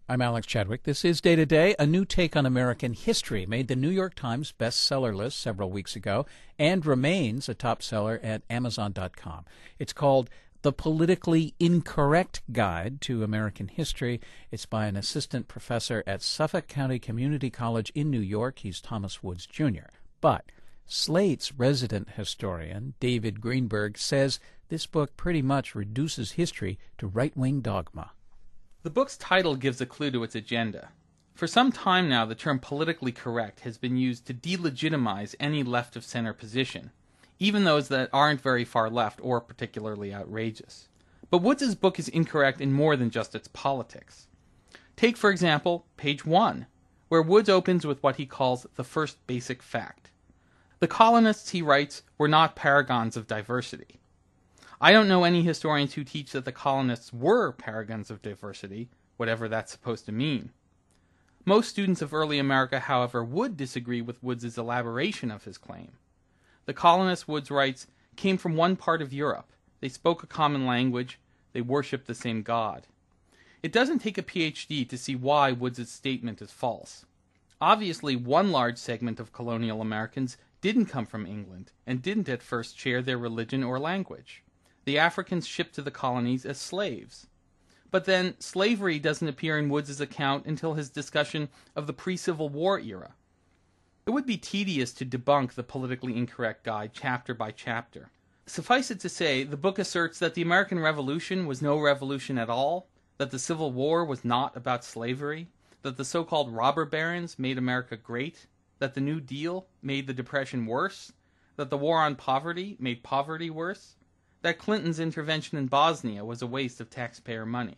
I'm Alex Chadwick. This is Day to Day, a new take on American history. Made the New York Times bestseller list several weeks ago and remains a top seller at Amazon.com. It's called The Politically Incorrect Guide to American History. It's by an assistant professor at Suffolk County Community College in New York. He's Thomas Woods, Jr. But Slate's resident historian, David Greenberg, says this book pretty much reduces history to right-wing dogma. The book's title gives a clue to its agenda. For some time now, the term politically correct has been used to delegitimize any left-of-center position, even those that aren't very far left or particularly outrageous. But Woods' book is incorrect in more than just its politics. Take, for example, page 1, where Woods opens with what he calls the first basic fact. The colonists, he writes, were not paragons of diversity. I don't know any historians who teach that the colonists were paragons of diversity, whatever that's supposed to mean. Most students of early America, however, would disagree with Woods' elaboration of his claim. The colonists, Woods writes, came from one part of Europe. They spoke a common language. They worshipped the same God. It doesn't take a PhD to see why Woods' statement is false. Obviously, one large segment of colonial Americans didn't come from England and didn't at first share their religion or language. The Africans shipped to the colonies as slaves. But then, slavery doesn't appear in Woods' account until his discussion of the pre-Civil War era. It would be tedious to debunk the politically incorrect guide chapter by chapter. Suffice it to say, the book asserts that the American Revolution was no revolution at all, that the Civil War was not about slavery, that the so-called robber barons made America great, that the New Deal made the Depression worse, that the war on poverty made poverty worse, that Clinton's intervention in Bosnia was a waste of taxpayer money.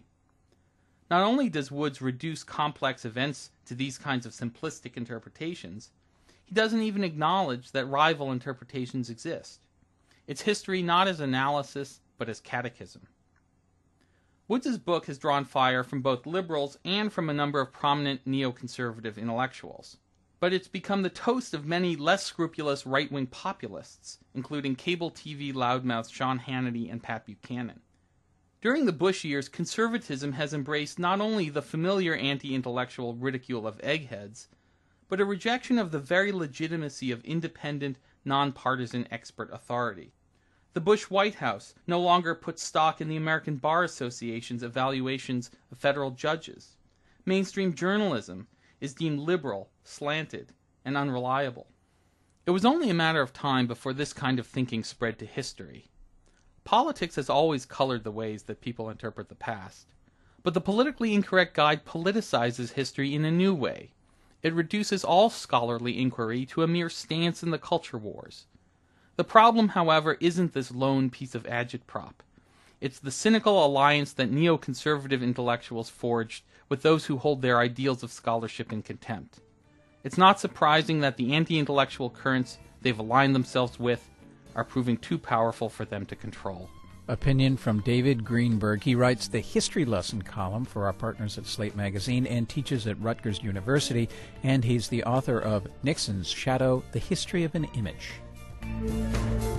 Not only does Woods reduce complex events to these kinds of simplistic interpretations, he doesn't even acknowledge that rival interpretations exist. It's history not as analysis, but as catechism. Woods' book has drawn fire from both liberals and from a number of prominent neoconservative intellectuals. But it's become the toast of many less scrupulous right-wing populists, including cable TV loudmouths Sean Hannity and Pat Buchanan. During the Bush years, conservatism has embraced not only the familiar anti-intellectual ridicule of eggheads, but a rejection of the very legitimacy of independent, nonpartisan expert authority. The Bush White House no longer puts stock in the American Bar Association's evaluations of federal judges. Mainstream journalism is deemed liberal, slanted, and unreliable. It was only a matter of time before this kind of thinking spread to history. Politics has always colored the ways that people interpret the past. But the politically incorrect guide politicizes history in a new way. It reduces all scholarly inquiry to a mere stance in the culture wars. The problem, however, isn't this lone piece of agitprop. It's the cynical alliance that neoconservative intellectuals forged with those who hold their ideals of scholarship in contempt. It's not surprising that the anti-intellectual currents they've aligned themselves with are proving too powerful for them to control. Opinion from David Greenberg. He writes the History Lesson column for our partners at Slate Magazine and teaches at Rutgers University, and he's the author of Nixon's Shadow, The History of an Image.